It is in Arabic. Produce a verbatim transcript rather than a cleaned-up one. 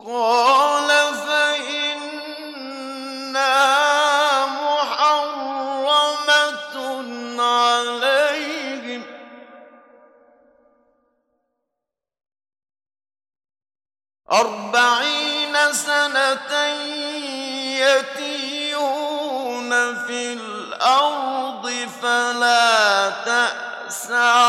قَالَ فَإِنَّهَا مُحَرَّمَةٌ عَلَيْهِمْ أَرْبَعِينَ سَنَةً يَتِيهُونَ فِي الْأَرْضِ فَلَا تَأْسَ